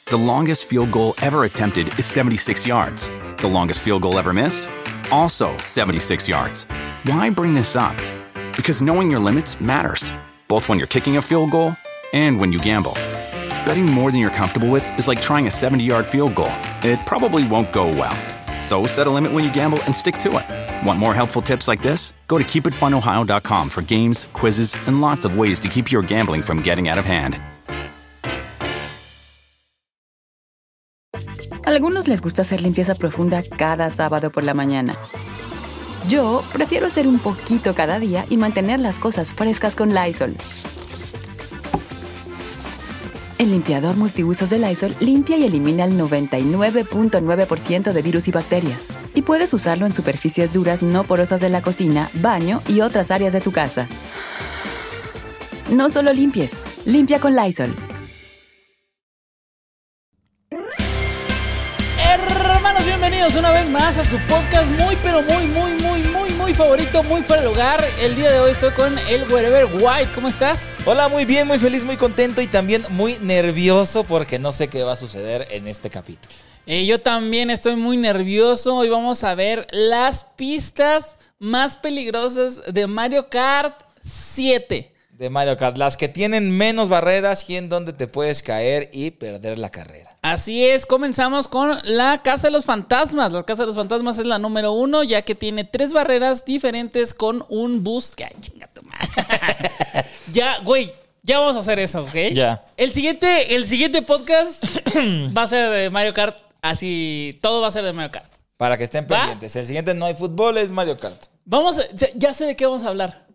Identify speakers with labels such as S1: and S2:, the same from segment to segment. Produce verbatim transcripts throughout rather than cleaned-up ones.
S1: The longest field goal ever attempted is seventy-six yards. The longest field goal ever missed? Also seventy-six yards. Why bring this up? Because knowing your limits matters, both when you're kicking a field goal and when you gamble. Betting more than you're comfortable with is like trying a seventy-yard field goal. It probably won't go well. So set a limit when you gamble and stick to it. Want more helpful tips like this? Go to keep it fun ohio dot com for games, quizzes, and lots of ways to keep your gambling from getting out of hand.
S2: A algunos les gusta hacer limpieza profunda cada sábado por la mañana. Yo prefiero hacer un poquito cada día y mantener las cosas frescas con Lysol. El limpiador multiusos de Lysol limpia y elimina el noventa y nueve punto nueve por ciento de virus y bacterias. Y puedes usarlo en superficies duras no porosas de la cocina, baño y otras áreas de tu casa. No solo limpies, limpia con Lysol.
S3: Hermanos, bienvenidos una vez más a su podcast muy, pero muy, muy, muy, muy, muy favorito, muy fuera de lugar. El día de hoy estoy con el Wherever White. ¿Cómo estás?
S4: Hola, muy bien, muy feliz, muy contento y también muy nervioso porque no sé qué va a suceder en este capítulo.
S3: Eh, yo también estoy muy nervioso. Hoy vamos a ver las pistas más peligrosas de Mario Kart siete.
S4: De Mario Kart, las que tienen menos barreras y en donde te puedes caer y perder la carrera.
S3: Así es, comenzamos con la Casa de los Fantasmas. La Casa de los Fantasmas es la número uno, ya que tiene tres barreras diferentes con un boost. Ay, chinga tu madre. Ya, güey, ya vamos a hacer eso, ¿ok?
S4: Ya.
S3: El siguiente, el siguiente podcast va a ser de Mario Kart, así, todo va a ser de Mario Kart.
S4: Para que estén
S3: ¿Va?
S4: pendientes. El siguiente no hay fútbol, es Mario Kart.
S3: Vamos, a, ya sé de qué vamos a hablar.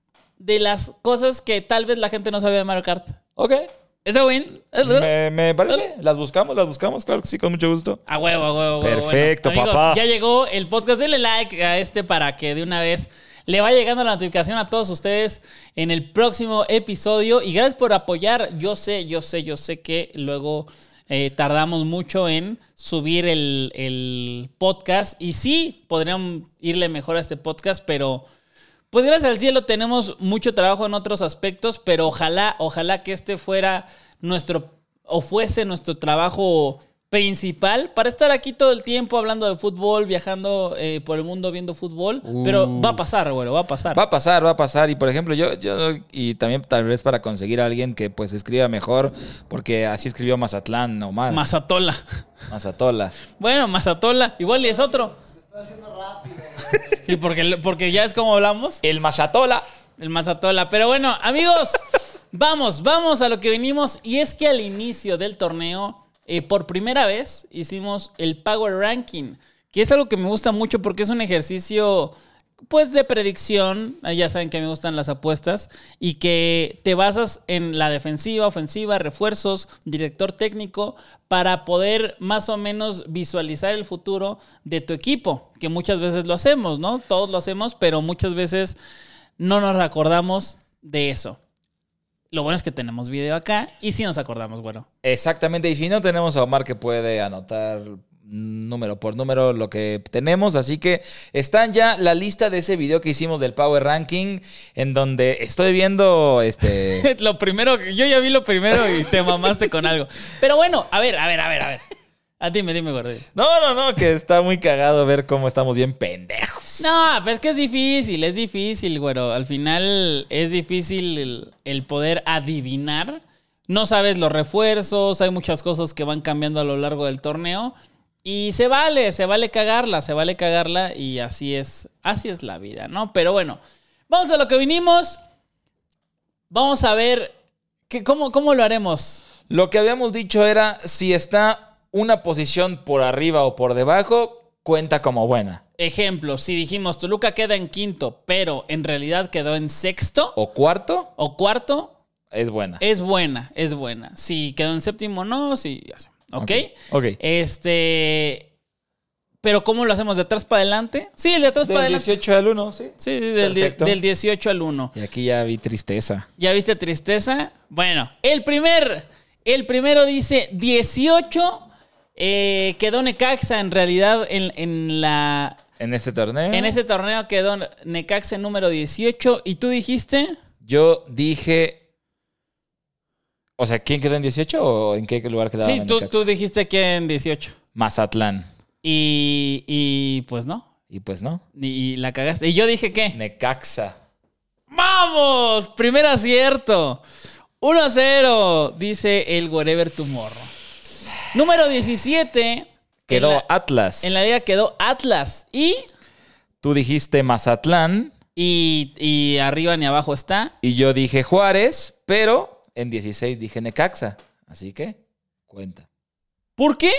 S3: De las cosas que tal vez la gente no sabía de Mario Kart.
S4: Ok.
S3: ¿Está bien?
S4: Me, me parece. Las buscamos, las buscamos. Claro que sí, con mucho gusto.
S3: A huevo, a huevo, a huevo.
S4: Perfecto,
S3: bueno, amigos,
S4: papá.
S3: Ya llegó el podcast. Denle like a este para que de una vez le vaya llegando la notificación a todos ustedes en el próximo episodio. Y gracias por apoyar. Yo sé, yo sé, yo sé que luego eh, tardamos mucho en subir el, el podcast. Y sí, podrían irle mejor a este podcast, pero pues gracias al cielo tenemos mucho trabajo en otros aspectos, pero ojalá, ojalá que este fuera nuestro, o fuese nuestro trabajo principal para estar aquí todo el tiempo hablando de fútbol, viajando eh, por el mundo viendo fútbol. Uh, pero va a pasar, güey, va a pasar.
S4: Va a pasar, va a pasar. Y por ejemplo, yo, yo, y también tal vez para conseguir a alguien que pues escriba mejor, porque así escribió Mazatlán, Omar.
S3: Mazatola.
S4: Mazatola.
S3: Bueno, Mazatola, igual y es otro.
S5: Me está haciendo rápido.
S3: Sí, porque, porque ya es como hablamos.
S4: El Mazatola.
S3: El Mazatola. Pero bueno, amigos, vamos, vamos a lo que venimos. Y es que al inicio del torneo, eh, por primera vez, hicimos el Power Ranking, que es algo que me gusta mucho porque es un ejercicio, pues, de predicción. Ya saben que me gustan las apuestas y que te basas en la defensiva, ofensiva, refuerzos, director técnico, para poder más o menos visualizar el futuro de tu equipo, que muchas veces lo hacemos, ¿no? Todos lo hacemos, pero muchas veces no nos acordamos de eso. Lo bueno es que tenemos video acá y sí nos acordamos, bueno.
S4: Exactamente, y si no, tenemos a Omar que puede anotar número por número lo que tenemos, así que están ya la lista de ese video que hicimos del Power Ranking, en donde estoy viendo este
S3: lo primero, yo ya vi lo primero y te mamaste con algo. Pero bueno, a ver, a ver, a ver, a ver. A dime, dime, gordito.
S4: No, no, no, que está muy cagado ver cómo estamos bien pendejos.
S3: No, pero es que es difícil, es difícil, güero. Al final es difícil el, el poder adivinar. No sabes los refuerzos, hay muchas cosas que van cambiando a lo largo del torneo. Y se vale, se vale cagarla, se vale cagarla y así es, así es la vida, ¿no? Pero bueno, vamos a lo que vinimos. Vamos a ver que, cómo, cómo lo haremos.
S4: Lo que habíamos dicho era, si está una posición por arriba o por debajo, cuenta como buena.
S3: Ejemplo, si dijimos Toluca queda en quinto, pero en realidad quedó en sexto.
S4: ¿O cuarto?
S3: O cuarto.
S4: Es buena.
S3: Es buena, es buena. Si quedó en séptimo, no, sí, ya sé. ¿Ok?
S4: Ok. okay.
S3: Este... ¿Pero cómo lo hacemos? ¿De atrás para adelante? Sí, el de atrás para adelante.
S4: Del dieciocho al uno, sí.
S3: Sí, del, del dieciocho al uno.
S4: Y aquí ya vi tristeza.
S3: ¿Ya viste tristeza? Bueno, el primer... El primero dice dieciocho... Eh, quedó Necaxa en realidad en, en la...
S4: ¿En este torneo?
S3: En ese torneo quedó Necaxa en número dieciocho. ¿Y tú dijiste?
S4: Yo dije... O sea, ¿quién quedó en dieciocho o en qué lugar quedaba?
S3: Sí, tú,
S4: Necaxa?
S3: tú dijiste que en dieciocho.
S4: Mazatlán.
S3: Y, y pues no.
S4: Y pues no.
S3: Y, y la cagaste. ¿Y yo dije qué?
S4: Necaxa.
S3: ¡Vamos! Primer acierto. uno a cero, dice el Wherever Tomorrow. Número diecisiete.
S4: Quedó
S3: en la,
S4: Atlas.
S3: En la liga quedó Atlas. Y...
S4: Tú dijiste Mazatlán.
S3: Y, y arriba ni abajo está.
S4: Y yo dije Juárez, pero en dieciséis dije Necaxa. Así que, cuenta.
S3: ¿Por qué?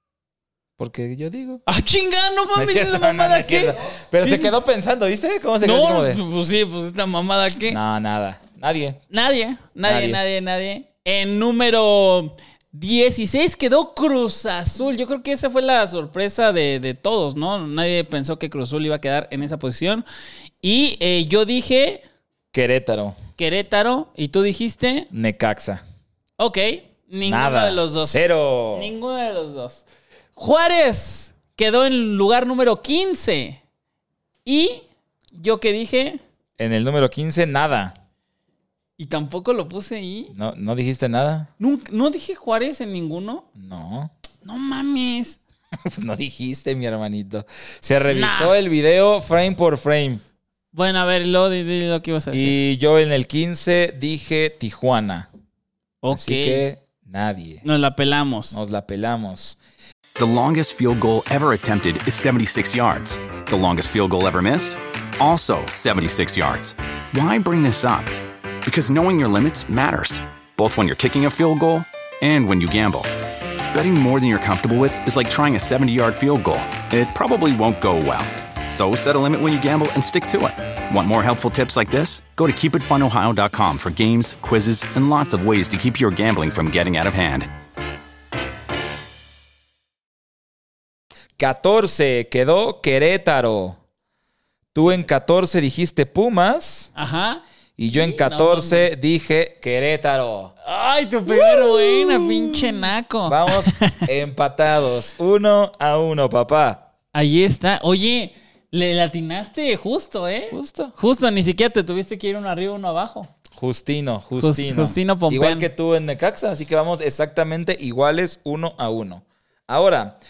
S4: Porque yo digo.
S3: ¡Ah, chinga! No
S4: No es
S3: mames,
S4: cierto,
S3: esa
S4: no, no,
S3: mamada
S4: no es
S3: qué.
S4: cierto. Pero
S3: Sí,
S4: se quedó pensando, ¿viste? ¿Cómo se quedó?
S3: No,
S4: así como de,
S3: pues sí, pues esta mamada qué.
S4: No, nada. Nadie.
S3: Nadie, nadie,
S4: Nadie.
S3: nadie, nadie. En número dieciséis quedó Cruz Azul. Yo creo que esa fue la sorpresa de, de todos, ¿no? Nadie pensó que Cruz Azul iba a quedar en esa posición. Y eh, yo dije
S4: Querétaro.
S3: Querétaro y tú dijiste...
S4: Necaxa.
S3: Ok, ninguno
S4: Nada.
S3: de los dos.
S4: Cero.
S3: Ninguno de los dos. Juárez quedó en lugar número quince. Y yo que dije...
S4: En el número quince, nada.
S3: Y tampoco lo puse ahí.
S4: ¿No, ¿no dijiste nada?
S3: Nunca, ¿No dije Juárez en ninguno?
S4: No.
S3: No mames.
S4: No dijiste, mi hermanito. Se revisó
S3: Nah.
S4: el video frame por frame.
S3: Bueno, a ver, lo, di, di lo que ibas a decir.
S4: Y yo en el quince dije Tijuana.
S3: Ok.
S4: Así que nadie.
S3: Nos la pelamos.
S4: Nos la pelamos.
S1: The longest field goal ever attempted is seventy-six yards. The longest field goal ever missed? Also seventy-six yards. Why bring this up? Because knowing your limits matters, both when you're kicking a field goal and when you gamble. Betting more than you're comfortable with is like trying a seventy-yard field goal. It probably won't go well. So set a limit when you gamble and stick to it. Want more helpful tips like this? Go to keep it fun ohio dot com for games, quizzes, and lots of ways to keep your gambling from getting out of hand.
S4: catorce quedó Querétaro. Tú en catorce dijiste Pumas.
S3: Ajá.
S4: Y yo en
S3: Sí,
S4: catorce
S3: no,
S4: dije Querétaro.
S3: Ay, tu primera buena, pinche naco.
S4: Vamos empatados. Uno a uno, papá.
S3: Ahí está. Oye, le latinaste justo, ¿eh?
S4: Justo.
S3: Justo, ni siquiera te tuviste que ir uno arriba, uno abajo.
S4: Justino, Justino.
S3: Just- Justino Pompean.
S4: Igual que tú en Necaxa, así que vamos exactamente iguales uno a uno. Ahora,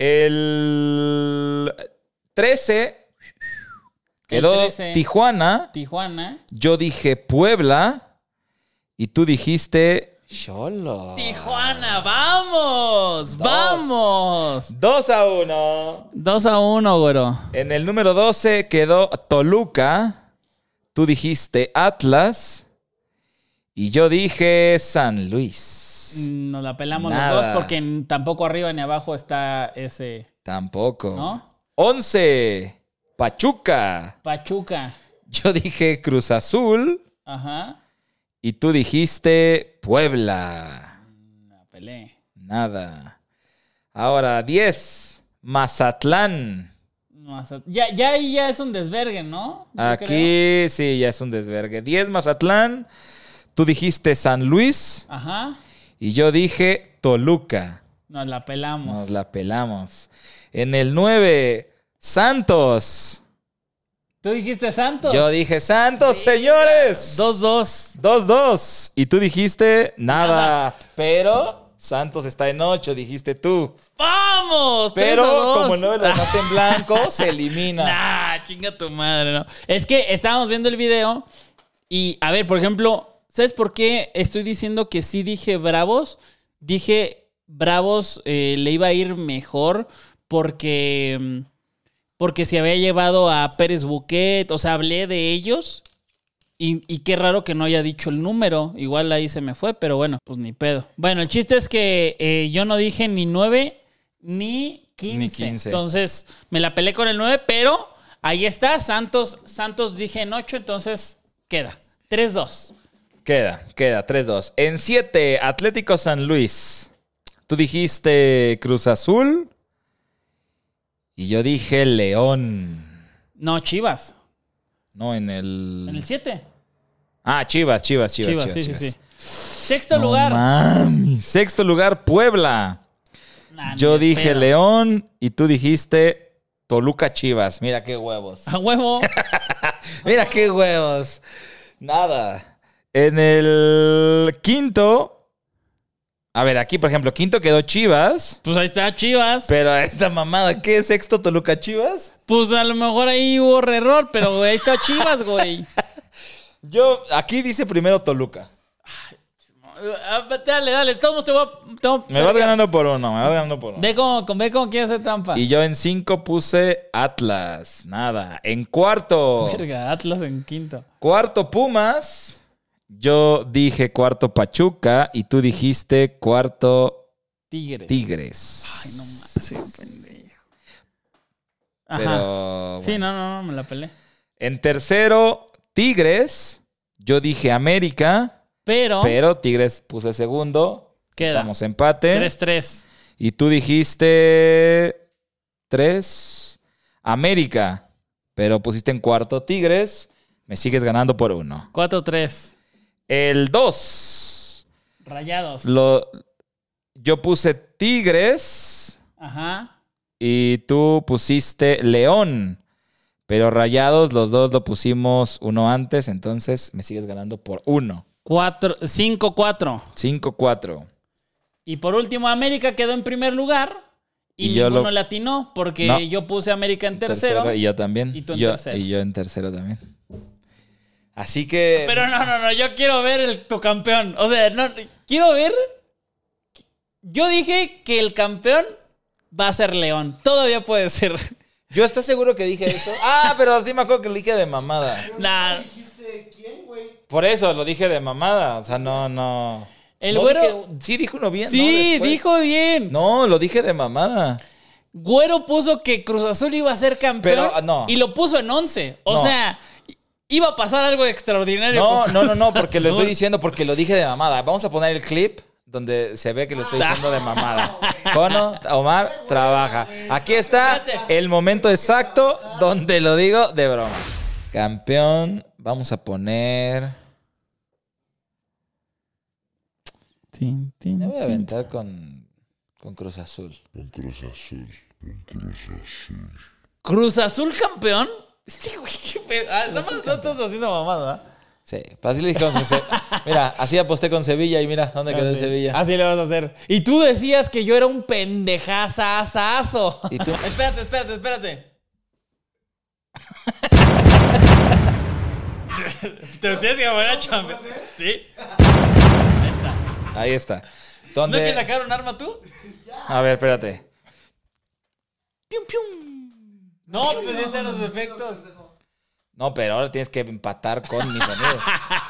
S4: el trece quedó
S3: El trece.
S4: Tijuana.
S3: Tijuana.
S4: Yo dije Puebla y tú dijiste Xolo.
S3: Tijuana, vamos, vamos.
S4: Dos a uno.
S3: Dos a uno, güero.
S4: En el número doce quedó Toluca. Tú dijiste Atlas. Y yo dije San Luis.
S3: Nos la pelamos
S4: Nada.
S3: los dos porque n- tampoco arriba ni abajo está ese,
S4: Tampoco.
S3: ¿no?
S4: once. Pachuca.
S3: Pachuca.
S4: Yo dije Cruz Azul.
S3: Ajá.
S4: Y tú dijiste Puebla.
S3: La pelé.
S4: Nada. Ahora, diez. Mazatlán.
S3: No, hasta- ya, ya ahí ya es un desvergue, ¿no? Yo creo.
S4: Aquí sí, ya es un desvergue. diez Mazatlán. Tú dijiste San Luis.
S3: Ajá.
S4: Y yo dije Toluca.
S3: Nos la pelamos.
S4: Nos la pelamos. En el nueve, Santos.
S3: ¿Tú dijiste Santos?
S4: Yo dije Santos, señores.
S3: dos dos.
S4: dos dos. Y tú dijiste nada.
S3: Nada.
S4: Pero Santos está en ocho, dijiste tú.
S3: ¡Vamos! tres a
S4: Pero
S3: dos.
S4: como no lo anoté en blanco, se elimina.
S3: Nah, chinga tu madre, ¿no? Es que estábamos viendo el video y, a ver, por ejemplo, ¿sabes por qué estoy diciendo que sí dije Bravos? Dije Bravos eh, le iba a ir mejor porque, mm, porque se había llevado a Pérez Buquet, o sea, hablé de ellos y, y qué raro que no haya dicho el número. Igual ahí se me fue, pero bueno, pues ni pedo. Bueno, el chiste es que eh, yo no dije ni nueve ni quince.
S4: Ni quince.
S3: Entonces me la peleé con el nueve, pero ahí está. Santos, Santos dije en ocho, entonces queda. tres dos.
S4: Queda, queda, tres dos. En siete, Atlético San Luis. Tú dijiste Cruz Azul. Y yo dije León.
S3: No, Chivas.
S4: No, en el...
S3: En el siete.
S4: Ah, Chivas, Chivas, Chivas,
S3: Chivas,
S4: Chivas.
S3: sí,
S4: Chivas.
S3: sí, sí. Sexto
S4: No
S3: lugar.
S4: mami. Sexto lugar, Puebla.
S3: Nah,
S4: Yo
S3: ni de
S4: dije
S3: pedo.
S4: León y tú dijiste Toluca Chivas. Mira qué huevos.
S3: A huevo.
S4: Mira qué huevos. Nada. En el quinto, A ver, aquí, por ejemplo, quinto quedó Chivas.
S3: Pues ahí está Chivas.
S4: Pero esta mamada, ¿qué es sexto Toluca Chivas?
S3: Pues a lo mejor ahí hubo error, pero güey, ahí está Chivas, güey.
S4: Yo, aquí dice primero Toluca.
S3: Ah, Dale, dale, todos te voy a... te voy a-
S4: Me vas ganando por uno, me vas ganando por uno.
S3: Ve cómo, ve cómo quiere hacer trampa.
S4: Y yo en cinco puse Atlas. Nada. En cuarto.
S3: Verga, Atlas en quinto.
S4: Cuarto Pumas. Yo dije cuarto Pachuca. Y tú dijiste cuarto
S3: Tigres.
S4: Tigres.
S3: Ay, no más, soy un pendejo. Ajá.
S4: Pero.
S3: Sí,
S4: bueno.
S3: no, no, no, me la peleé.
S4: En tercero, Tigres. Yo dije América.
S3: Pero,
S4: Pero Tigres puse segundo.
S3: queda
S4: Estamos empate.
S3: tres tres.
S4: Y tú dijiste tres. América. Pero pusiste en cuarto Tigres. Me sigues ganando por uno.
S3: cuatro tres.
S4: El dos.
S3: Rayados.
S4: Lo, yo puse Tigres.
S3: Ajá.
S4: Y tú pusiste León. Pero Rayados, los dos lo pusimos uno antes. Entonces me sigues ganando por uno.
S3: cinco cuatro.
S4: cinco cuatro.
S3: Y por último, América quedó en primer lugar. Y,
S4: Y yo
S3: ninguno
S4: lo-
S3: le atinó porque
S4: No.
S3: yo puse América en tercero.
S4: Y yo también.
S3: Y tú en
S4: yo,
S3: tercero.
S4: Y yo en tercero también. Así que...
S3: Pero no, no, no, yo quiero ver el, tu campeón. O sea, no, quiero ver. Yo dije que el campeón va a ser León. Todavía puede ser.
S4: ¿Yo estás seguro que dije eso? Ah, pero sí me acuerdo que lo dije de mamada.
S3: Nah.
S5: ¿Dijiste quién, güey?
S4: Por eso lo dije de mamada. O sea, no, no.
S3: El
S4: No
S3: güero.
S4: dije- sí, dijo uno bien. ¿no?
S3: Sí,
S4: Después.
S3: dijo bien.
S4: No, lo dije de mamada.
S3: Güero puso que Cruz Azul iba a ser campeón.
S4: Pero, ah, no.
S3: Y lo puso en once. O
S4: No.
S3: sea, iba a pasar algo extraordinario.
S4: No,
S3: con
S4: no, no,
S3: Cruz
S4: no, porque lo estoy
S3: Azul.
S4: diciendo porque lo dije de mamada. Vamos a poner el clip donde se ve que lo estoy diciendo de mamada. Cono, Omar, trabaja. Aquí está
S3: Espérate.
S4: el momento exacto donde lo digo de broma. Campeón, vamos a poner...
S3: Tin, tin,
S4: Me voy a
S3: tin.
S4: aventar con, con Cruz Azul.
S3: Cruz Azul campeón. Este güey, qué pedo. Ah, nada más no estás haciendo mamada.
S4: Sí, así le dije con Ce- Mira, así aposté con Sevilla y mira dónde quedó el Sevilla.
S3: Así le vas a hacer. Y tú decías que yo era un pendejazazazo.
S4: ¿Y tú?
S3: espérate, espérate, espérate. Te lo tienes que poner a chambear. ¿Sí? Ahí está.
S4: Ahí está.
S3: ¿No
S4: ¿Dónde?
S3: quieres sacar un arma tú?
S4: A ver, espérate.
S3: No, pues ahí están los efectos.
S4: No, pero ahora tienes que empatar con mis amigos.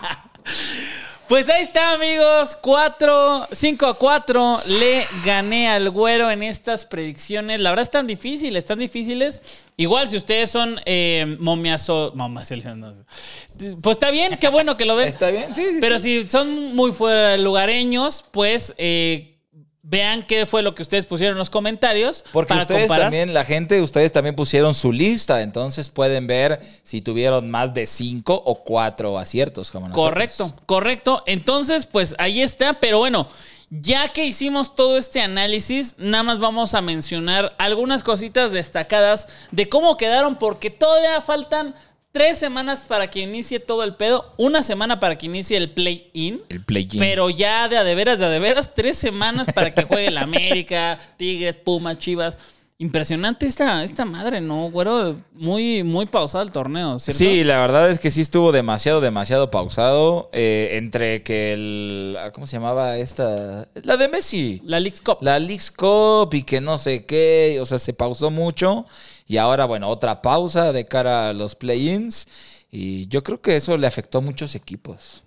S3: Pues ahí está, amigos. cuatro, cinco a cuatro. Le gané al güero en estas predicciones. La verdad están difíciles, están difíciles. Igual si ustedes son eh, momiazo... momiazolizanos. Pues está bien, qué bueno que lo ven.
S4: ¿Está bien? Sí, sí.
S3: Pero
S4: sí.
S3: si son muy fuera lugareños, pues eh, vean qué fue lo que ustedes pusieron en los comentarios.
S4: Porque
S3: para
S4: ustedes
S3: comparar.
S4: también, la gente, ustedes también pusieron su lista. Entonces pueden ver si tuvieron más de cinco o cuatro aciertos. Como nosotros.
S3: Correcto, correcto. Entonces, pues ahí está. Pero bueno, ya que hicimos todo este análisis, nada más vamos a mencionar algunas cositas destacadas de cómo quedaron, porque todavía faltan tres semanas para que inicie todo el pedo, una semana para que inicie el play-in.
S4: El play-in.
S3: Pero ya de a de veras, de a de veras, tres semanas para que juegue el América, Tigres, Pumas, Chivas. Impresionante esta, esta madre, ¿no, güero? Muy, muy pausado el torneo, ¿cierto?
S4: Sí, la verdad es que sí estuvo demasiado, demasiado pausado. eh, entre que el... ¿Cómo se llamaba esta? La de Messi.
S3: La Leagues Cup.
S4: La Leagues Cup y que no sé qué. O sea, se pausó mucho. Y ahora, bueno, otra pausa de cara a los play-ins. Y yo creo que eso le afectó a muchos equipos.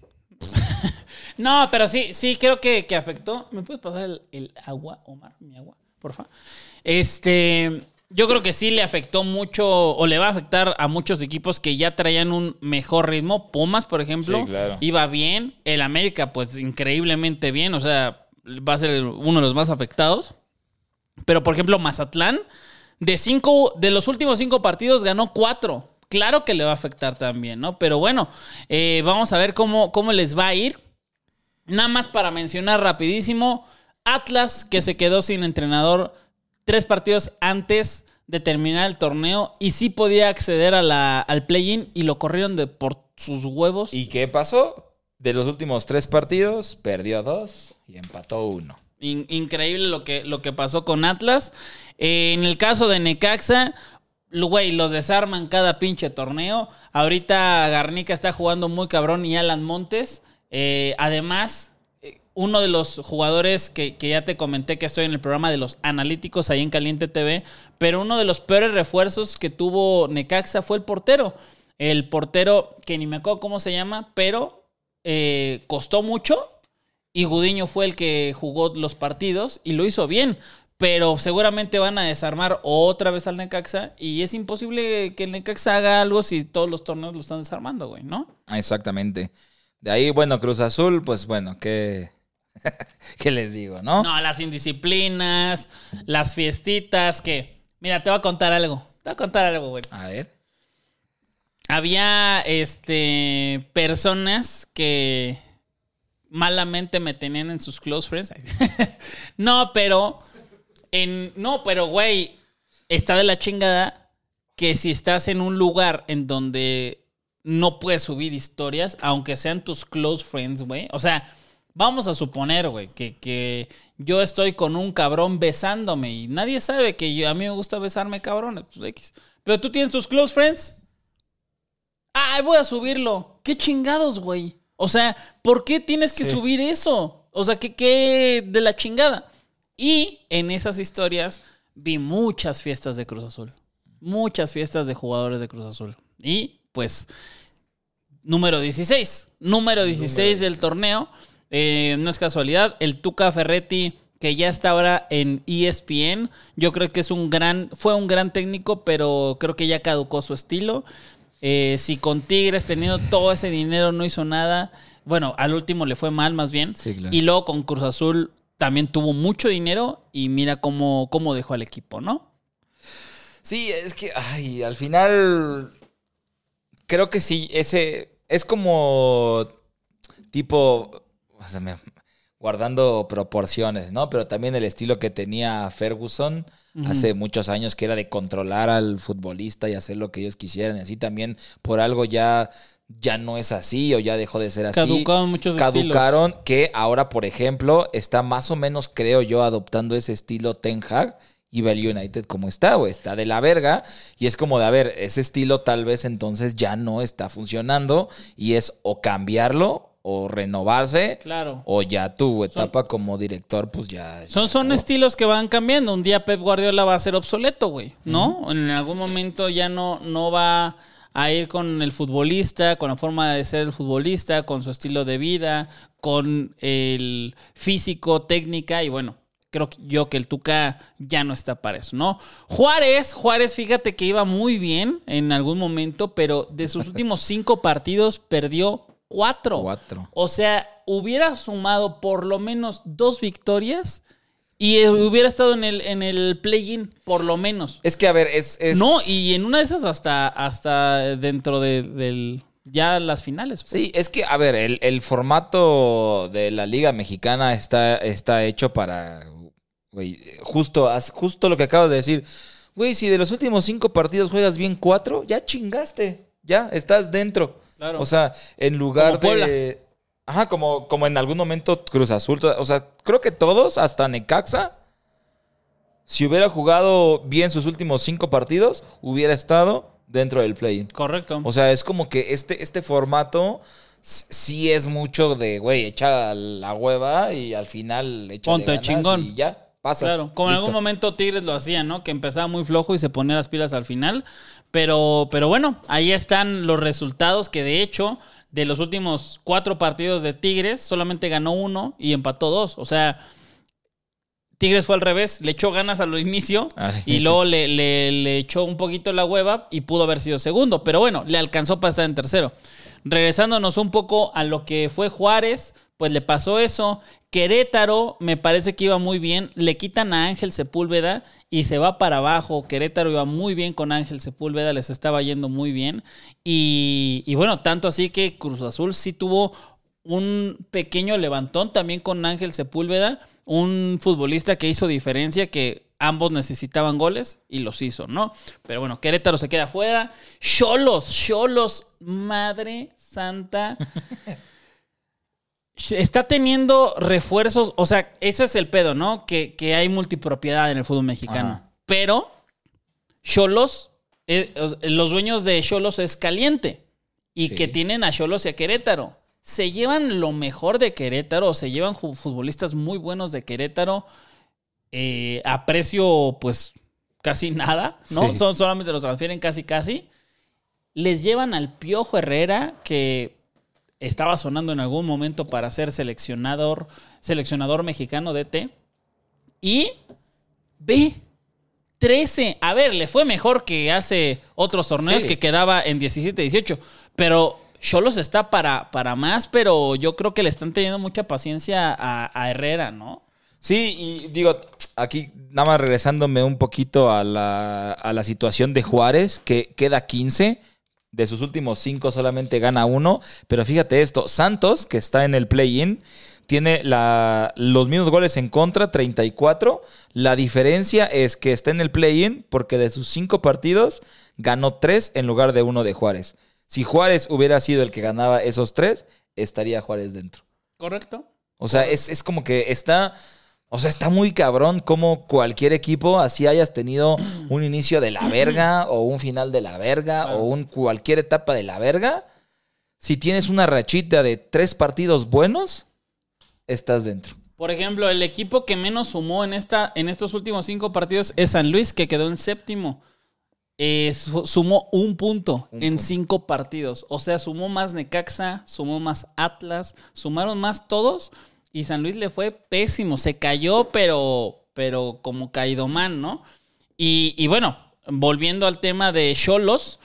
S3: No, pero sí, sí, creo que, que afectó. ¿Me puedes pasar el, el agua, Omar? Mi agua, porfa. Este, yo creo que sí le afectó mucho, o le va a afectar a muchos equipos que ya traían un mejor ritmo. Pumas, por ejemplo,
S4: Sí, claro.
S3: iba bien. El América, pues, increíblemente bien. O sea, va a ser uno de los más afectados. Pero, por ejemplo, Mazatlán, de cinco, de los últimos cinco partidos, ganó cuatro. Claro que le va a afectar también, ¿no? Pero bueno, eh, vamos a ver cómo, cómo les va a ir. Nada más para mencionar rapidísimo, Atlas, que se quedó sin entrenador tres partidos antes de terminar el torneo y sí podía acceder a la, al play-in y lo corrieron de por sus huevos.
S4: ¿Y qué pasó? De los últimos tres partidos, perdió dos y empató uno.
S3: In- increíble lo que, lo que pasó con Atlas. Eh, en el caso de Necaxa, güey, los desarman cada pinche torneo. Ahorita Garnica está jugando muy cabrón y Alan Montes. Eh, además, eh, uno de los jugadores que, que ya te comenté que estoy en el programa de los analíticos ahí en Caliente T V, pero uno de los peores refuerzos que tuvo Necaxa fue el portero. El portero, que ni me acuerdo cómo se llama, pero eh, costó mucho y Gudiño fue el que jugó los partidos y lo hizo bien. Pero seguramente van a desarmar otra vez al Necaxa y es imposible que el Necaxa haga algo si todos los torneos lo están desarmando, güey, ¿no?
S4: Exactamente. De ahí, bueno, Cruz Azul, pues bueno, ¿qué, ¿qué les digo, no?
S3: No, las indisciplinas, las fiestitas, que... Mira, te voy a contar algo. Te voy a contar algo, güey.
S4: A ver.
S3: Había, este, personas que malamente me tenían en sus close friends. No, pero... En, no, pero, güey, está de la chingada que si estás en un lugar en donde no puedes subir historias, aunque sean tus close friends, güey. O sea, vamos a suponer, güey, que, que yo estoy con un cabrón besándome y nadie sabe que yo, a mí me gusta besarme cabrones. Pues, X. Pero tú tienes tus close friends. ¡Ay, voy a subirlo! ¡Qué chingados, güey! O sea, ¿por qué tienes que sí. subir eso? O sea, ¿qué, qué de la chingada? Y en esas historias vi muchas fiestas de Cruz Azul. Muchas fiestas de jugadores de Cruz Azul. Y pues, número dieciséis. Número dieciséis del torneo. Eh, no es casualidad. El Tuca Ferretti, que ya está ahora en E S P N. Yo creo que es un gran, fue un gran técnico, pero creo que ya caducó su estilo. Eh, si con Tigres, teniendo todo ese dinero, no hizo nada. Bueno, al último le fue mal, más bien.
S4: Sí, claro.
S3: Y luego con Cruz Azul también tuvo mucho dinero y mira cómo, cómo dejó al equipo, ¿no?
S4: Sí, es que, ay, al final creo que sí, ese es como tipo, o sea, me, guardando proporciones, ¿no? Pero también el estilo que tenía Ferguson uh-huh. hace muchos años, que era de controlar al futbolista y hacer lo que ellos quisieran. Así también por algo ya... ya no es así o ya dejó de ser así.
S3: Caducaron muchos
S4: Caducaron
S3: estilos.
S4: Que ahora, por ejemplo, está más o menos, creo yo, adoptando ese estilo Ten Hag y ve al United como está, güey. Está de la verga y es como de, a ver, ese estilo tal vez entonces ya no está funcionando y es o cambiarlo o renovarse.
S3: Claro.
S4: O ya tu etapa
S3: son,
S4: como director, pues ya...
S3: Son,
S4: ya
S3: son estilos que van cambiando. Un día Pep Guardiola va a ser obsoleto, güey, ¿no? Uh-huh. En algún momento ya no, no va... a ir con el futbolista, con la forma de ser el futbolista, con su estilo de vida, con el físico, técnica, y bueno, creo yo que el Tuca ya no está para eso, ¿no? Juárez, Juárez, fíjate que iba muy bien en algún momento, pero de sus últimos cinco partidos perdió cuatro.
S4: Cuatro.
S3: O sea, hubiera sumado por lo menos dos victorias y hubiera estado en el, en el play-in, por lo menos.
S4: Es que, a ver, es... es...
S3: No, y en una de esas hasta, hasta dentro de del, ya las finales. Pues.
S4: Sí, es que, a ver, el, el formato de la Liga Mexicana está, está hecho para... Güey, justo, justo lo que acabas de decir. Güey, si de los últimos cinco partidos juegas bien cuatro, ya chingaste. Ya, estás dentro.
S3: Claro.
S4: O sea, en lugar
S3: Como
S4: de... Ajá, como, como en algún momento Cruz Azul. O sea, creo que todos, hasta Necaxa, si hubiera jugado bien sus últimos cinco partidos, hubiera estado dentro del play-in.
S3: Correcto.
S4: O sea, es como que este, este formato sí es mucho de, güey, echa la hueva y al final echa
S3: Ponte chingón.
S4: Y ya, pasas.
S3: Claro, como
S4: listo.
S3: En algún momento Tigres lo hacía, ¿no? Que empezaba muy flojo y se ponía las pilas al final. Pero, pero bueno, ahí están los resultados que de hecho... De los últimos cuatro partidos de Tigres, solamente ganó uno y empató dos. O sea, Tigres fue al revés. Le echó ganas al inicio Ay, y luego le, le, le echó un poquito la hueva y pudo haber sido segundo. Pero bueno, le alcanzó para estar en tercero. Regresándonos un poco a lo que fue Juárez, pues le pasó eso. Querétaro me parece que iba muy bien. Le quitan a Ángel Sepúlveda y se va para abajo. Querétaro iba muy bien con Ángel Sepúlveda, les estaba yendo muy bien. Y, y bueno, tanto así que Cruz Azul sí tuvo un pequeño levantón también con Ángel Sepúlveda, un futbolista que hizo diferencia, que ambos necesitaban goles y los hizo, ¿no? Pero bueno, Querétaro se queda fuera. Xolos, Xolos, madre santa. está teniendo refuerzos. O sea, ese es el pedo, ¿no? Que, que hay multipropiedad en el fútbol mexicano.
S4: Ajá.
S3: Pero Xolos, eh, los dueños de Xolos es Caliente. Y
S4: Sí.
S3: que tienen a Xolos y a Querétaro. Se llevan lo mejor de Querétaro. Se llevan futbolistas muy buenos de Querétaro. Eh, a precio, pues, casi nada, ¿no?
S4: Sí.
S3: Son, solamente los transfieren casi, casi. Les llevan al Piojo Herrera, que estaba sonando en algún momento para ser seleccionador, seleccionador mexicano D T. Y ve, trece. A ver, le fue mejor que hace otros torneos
S4: Sí.
S3: que quedaba en diecisiete, dieciocho. Pero Xolos está para, para más, pero yo creo que le están teniendo mucha paciencia a, a Herrera, ¿no?
S4: Sí, y digo, aquí nada más regresándome un poquito a la, a la situación de Juárez, que queda quince, de sus últimos cinco solamente gana uno, pero fíjate esto, Santos, que está en el play-in, tiene la, los mismos goles en contra, treinta y cuatro, la diferencia es que está en el play-in porque de sus cinco partidos ganó tres en lugar de uno de Juárez. Si Juárez hubiera sido el que ganaba esos tres, estaría Juárez dentro.
S3: ¿Correcto?
S4: O sea, es, es como que está... O sea, está muy cabrón como cualquier equipo, así hayas tenido un inicio de la verga o un final de la verga
S3: Claro.
S4: o un cualquier etapa de la verga. Si tienes una rachita de tres partidos buenos, estás dentro.
S3: Por ejemplo, el equipo que menos sumó en, esta, en estos últimos cinco partidos es San Luis, que quedó en séptimo. Eh, su- sumó un punto
S4: Un
S3: en
S4: punto.
S3: cinco partidos. O sea, sumó más Necaxa, sumó más Atlas, sumaron más todos. Y San Luis le fue pésimo. Se cayó, pero, pero como caído man, ¿no? Y, y bueno, volviendo al tema de Xolos,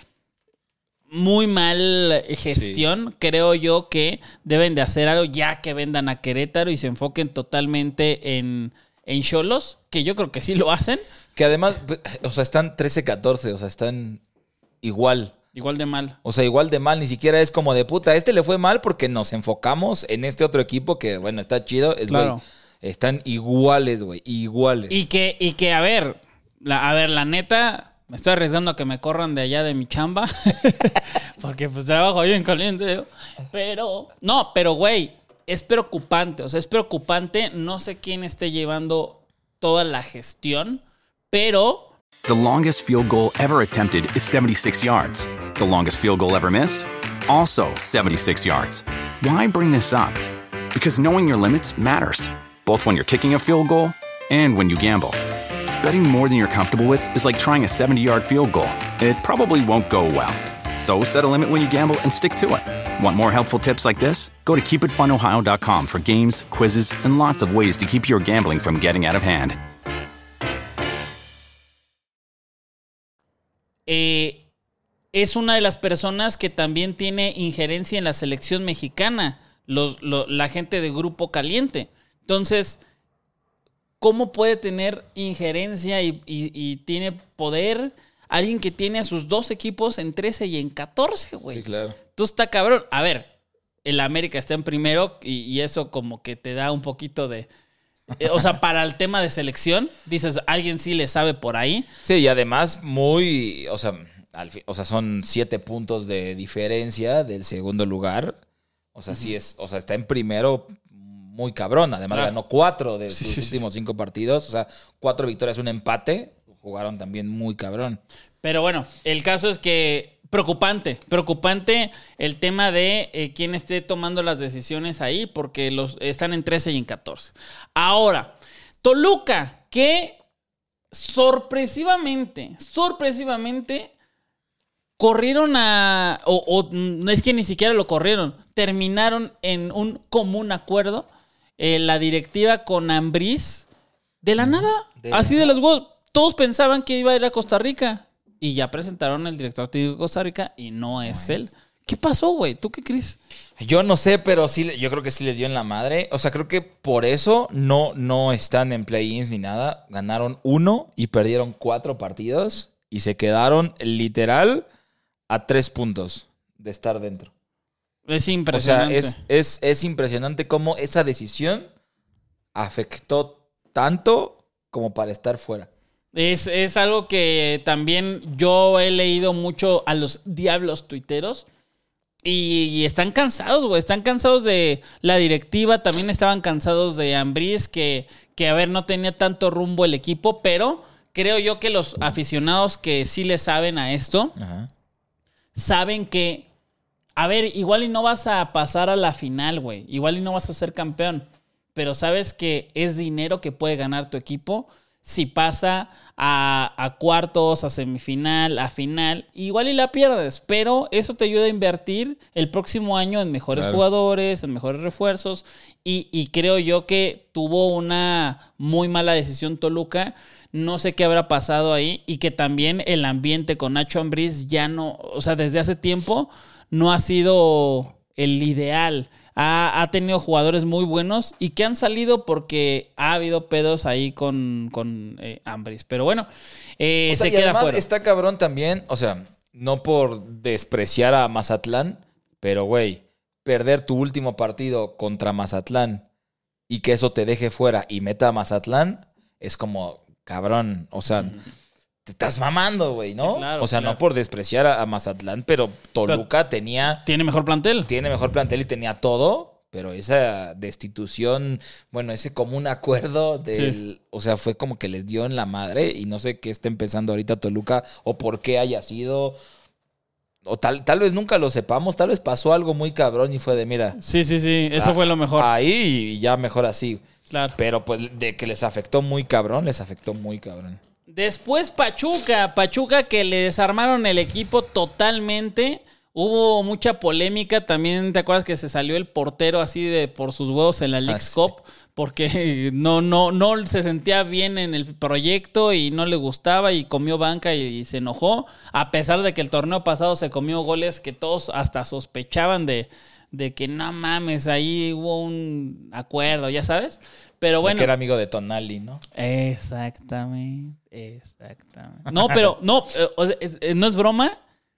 S3: muy mal gestión. Sí. Creo yo que deben de hacer algo ya que vendan a Querétaro y se enfoquen totalmente en, en Xolos, que yo creo que sí lo hacen.
S4: Que además, o sea, están trece catorce, o sea, están igual.
S3: Igual de mal.
S4: O sea, igual de mal, ni siquiera es como de puta. Este le fue mal porque nos enfocamos en este otro equipo que, bueno, está chido. Es,
S3: claro.
S4: Güey, están iguales, güey, iguales.
S3: Y que, y que a ver, la, a ver, la neta, me estoy arriesgando a que me corran de allá de mi chamba. Porque pues trabajo bien caliente. ¿no? Pero, no, pero güey, es preocupante. O sea, es preocupante. No sé quién esté llevando toda la gestión, pero...
S1: The longest field goal ever attempted is seventy-six yards. The longest field goal ever missed? Also seventy-six yards. Why bring this up? Because knowing your limits matters, both when you're kicking a field goal and when you gamble. Betting more than you're comfortable with is like trying a seventy-yard field goal. It probably won't go well. So set a limit when you gamble and stick to it. Want more helpful tips like this? Go to keep it fun ohio dot com for games, quizzes, and lots of ways to keep your gambling from getting out of hand.
S3: Eh, es una de las personas que también tiene injerencia en la selección mexicana, los, lo, la gente de Grupo Caliente. Entonces, ¿cómo puede tener injerencia y, y, y tiene poder alguien que tiene a sus dos equipos en trece y en catorce, güey?
S4: Sí, claro.
S3: Tú está cabrón. A ver, el América está en primero y, y eso como que te da un poquito de... O sea, para el tema de selección, dices, alguien sí le sabe por ahí.
S4: Sí, y además muy, o sea, al fin, o sea, son siete puntos de diferencia del segundo lugar. O sea, uh-huh. sí es, o sea, está en primero muy cabrón. Además claro. ganó cuatro de
S3: sí,
S4: sus
S3: sí,
S4: últimos
S3: sí.
S4: cinco partidos. O sea, cuatro victorias, un empate. Jugaron también muy cabrón.
S3: Pero bueno, el caso es que preocupante, preocupante el tema de eh, quién esté tomando las decisiones ahí, porque los están en trece y en catorce. Ahora, Toluca, que sorpresivamente, sorpresivamente corrieron a... O, o no es que ni siquiera lo corrieron, terminaron en un común acuerdo eh, la directiva con Ambriz de la nada, de así la... de los huevos. Todos pensaban que iba a ir a Costa Rica. Y ya presentaron al director técnico de Costa Rica y no es él. ¿Qué pasó, güey? ¿Tú qué crees?
S4: Yo no sé, pero sí, yo creo que sí les dio en la madre. O sea, creo que por eso no, no están en play-ins ni nada. Ganaron uno y perdieron cuatro partidos y se quedaron literal a tres puntos de estar dentro.
S3: Es impresionante.
S4: O sea, es, es, es impresionante cómo esa decisión afectó tanto como para estar fuera.
S3: Es, es algo que también yo he leído mucho a los diablos tuiteros Y, y están cansados, güey. Están cansados de la directiva. También estaban cansados de Ambriz, que, que, a ver, no tenía tanto rumbo el equipo. Pero creo yo que los aficionados que sí le saben a esto, Ajá. saben que, a ver, igual y no vas a pasar a la final, güey. Igual y no vas a ser campeón. Pero sabes que es dinero que puede ganar tu equipo si pasa a, a cuartos, a semifinal, a final. Igual y la pierdes, pero eso te ayuda a invertir el próximo año en mejores claro. jugadores, en mejores refuerzos. Y, y creo yo que tuvo una muy mala decisión Toluca. No sé qué habrá pasado ahí. Y que también el ambiente con Nacho Ambriz ya no... O sea, desde hace tiempo no ha sido el ideal. Ha, ha tenido jugadores muy buenos y que han salido porque ha habido pedos ahí con, con eh, Ambriz. Pero bueno, eh,
S4: o sea,
S3: se
S4: y
S3: queda
S4: además
S3: fuera.
S4: Está cabrón también, o sea, no por despreciar a Mazatlán, pero güey, perder tu último partido contra Mazatlán y que eso te deje fuera y meta a Mazatlán es como, cabrón, o sea... Mm. Te estás mamando, güey, ¿no?
S3: Sí, claro,
S4: o sea,
S3: claro.
S4: no por despreciar a, a Mazatlán, pero Toluca pero tenía...
S3: Tiene mejor plantel.
S4: Tiene mejor plantel y tenía todo, pero esa destitución, bueno, ese común acuerdo del... Sí. O sea, fue como que les dio en la madre y no sé qué está empezando ahorita Toluca o por qué haya sido... O tal, tal vez nunca lo sepamos, tal vez pasó algo muy cabrón y fue de, mira...
S3: Sí, sí, sí, eso a, fue lo mejor.
S4: Ahí y ya mejor así.
S3: Claro.
S4: Pero pues de que les afectó muy cabrón, les afectó muy cabrón.
S3: Después Pachuca, Pachuca que le desarmaron el equipo totalmente. Hubo mucha polémica. También te acuerdas que se salió el portero así de por sus huevos en la Leagues ah, Cup. Sí. Porque no, no, no se sentía bien en el proyecto y no le gustaba y comió banca y, y se enojó. A pesar de que el torneo pasado se comió goles que todos hasta sospechaban de, de que no mames, ahí hubo un acuerdo, ya sabes. Pero bueno.
S4: Que era amigo de Tonali, ¿no?
S3: Exactamente, exactamente. No, pero no, eh, es, es, no es broma.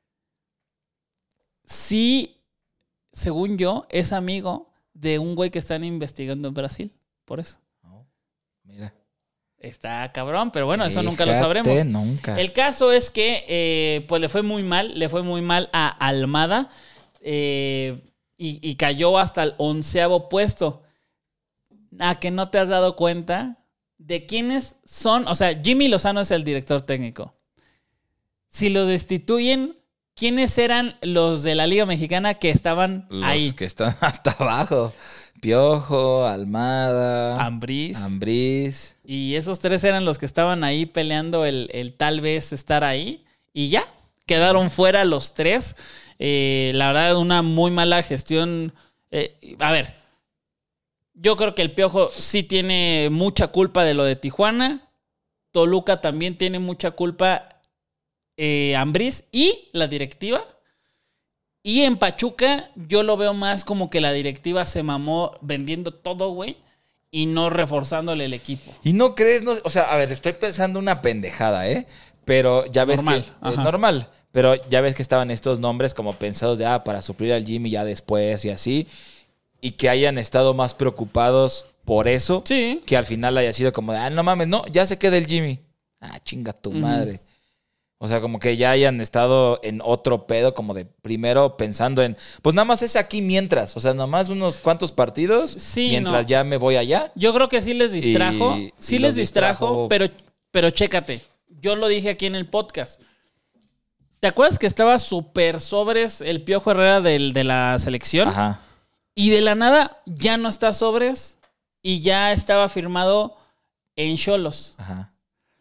S3: Sí, según yo, es amigo de un güey que están investigando en Brasil. Por eso.
S4: Oh, mira.
S3: Está cabrón, pero bueno,
S4: Fíjate,
S3: eso nunca lo sabremos.
S4: Nunca.
S3: El caso es que eh, pues le fue muy mal, le fue muy mal a Almada eh, y, y cayó hasta el onceavo puesto. ¿A que no te has dado cuenta de quiénes son? O sea, Jimmy Lozano es el director técnico. Si lo destituyen, ¿quiénes eran los de la Liga Mexicana que estaban
S4: los
S3: ahí?
S4: Los que están hasta abajo. Piojo, Almada,
S3: Ambriz.
S4: Ambriz.
S3: Y esos tres eran los que estaban ahí peleando el, el tal vez estar ahí. Y ya, quedaron fuera los tres. Eh, la verdad, una muy mala gestión. Eh, a ver. Yo creo que el Piojo sí tiene mucha culpa de lo de Tijuana. Toluca también tiene mucha culpa. Eh, Ambriz y la directiva. Y en Pachuca yo lo veo más como que la directiva se mamó vendiendo todo, güey. Y no reforzándole el equipo.
S4: ¿Y no crees? No, o sea, a ver, estoy pensando una pendejada, ¿eh? Pero ya ves
S3: normal,
S4: que... Es normal. Pero ya ves que estaban estos nombres como pensados de, ah, para suplir al Jimmy ya después y así... Y que hayan estado más preocupados por eso.
S3: Sí.
S4: Que al final haya sido como de, ah, no mames, no, ya se queda el Jimmy. Ah, chinga tu uh-huh. madre. O sea, como que ya hayan estado en otro pedo, como de primero pensando en, pues nada más es aquí mientras. O sea, nada más unos cuantos partidos
S3: sí,
S4: mientras
S3: no.
S4: ya me voy allá.
S3: Yo creo que sí les distrajo.
S4: Y,
S3: sí
S4: y
S3: les distrajo,
S4: distrajo,
S3: pero, pero chécate. Yo lo dije aquí en el podcast. ¿Te acuerdas que estaba súper sobres el Piojo Herrera del, de la selección?
S4: Ajá.
S3: Y de la nada ya no está sobres y ya estaba firmado en Xolos.
S4: Ajá.